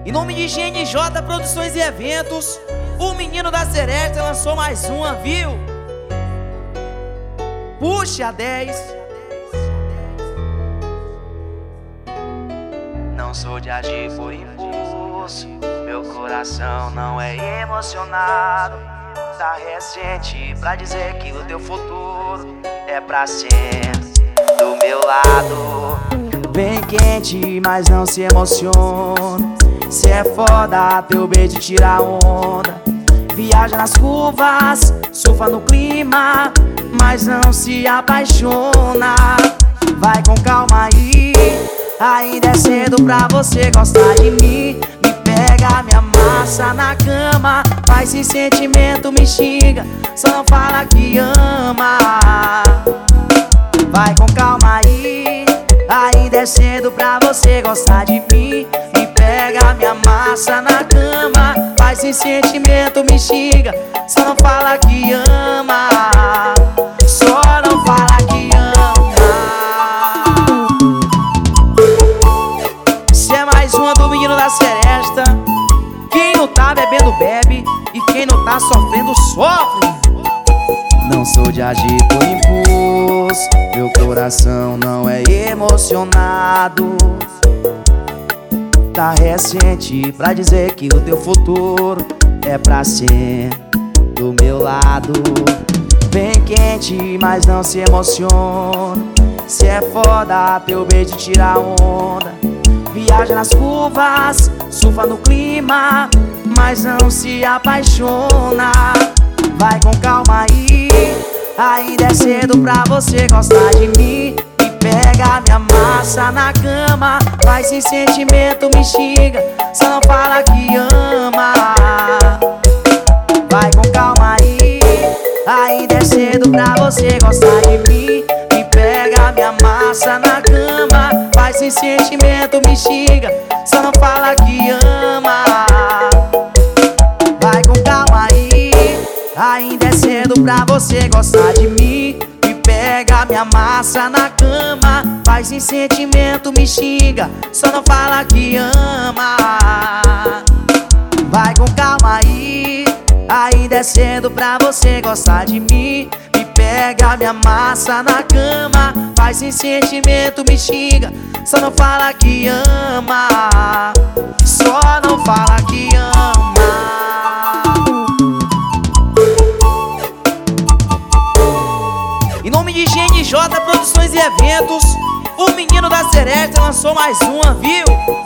Em nome de GNJ Produções e Eventos, o menino da Seresta lançou mais uma, viu? Puxa 10. Não sou de agir por impulso, meu coração não é emocionado. Tá recente pra dizer que o teu futuro é pra sempre do meu lado. Bem quente, mas não se emociona. Cê é foda, teu beijo tira onda. Viaja nas curvas, surfa no clima, mas não se apaixona. Vai com calma aí, ainda é cedo pra você gostar de mim. Me pega, me amassa na cama, faz esse sentimento, me xinga, só não fala que ama. Vai com calma aí, ainda é cedo pra você gostar de mim. Me pega, me amassa na cama, faz esse sentimento, me xinga, só não fala que ama. Só não fala que ama. Isso é mais uma do menino da Seresta. Quem não tá bebendo bebe, e quem não tá sofrendo sofre. Não sou de agir por impulso, meu coração não é emocionado. Tá recente pra dizer que o teu futuro é pra sempre do meu lado. Bem quente, mas não se emociona. Cê é foda, teu beijo tira onda. Viaja nas curvas, surfa no clima, mas não se apaixona. Vai com calma aí, ainda é cedo pra você gostar de mim. Me pega, me amassa na cama, faz esse sentimento, me xinga, só não fala que ama. Vai com calma aí, ainda é cedo pra você gostar de mim. Me pega, me amassa na cama, faz esse sentimento, me xinga, só não fala que ama. Vai com calma aí, ainda é cedo pra você gostar de mim. Me pega, me amassa na cama, faz esse sentimento, me xinga, só não fala que ama. Vai com calma aí, ainda é cedo pra você gostar de mim. Me pega, me amassa na cama, faz esse sentimento, me xinga, só não fala que ama. Só não fala que ama. Em nome de GNJ Produções e Eventos, o menino da Seresta lançou mais uma, viu?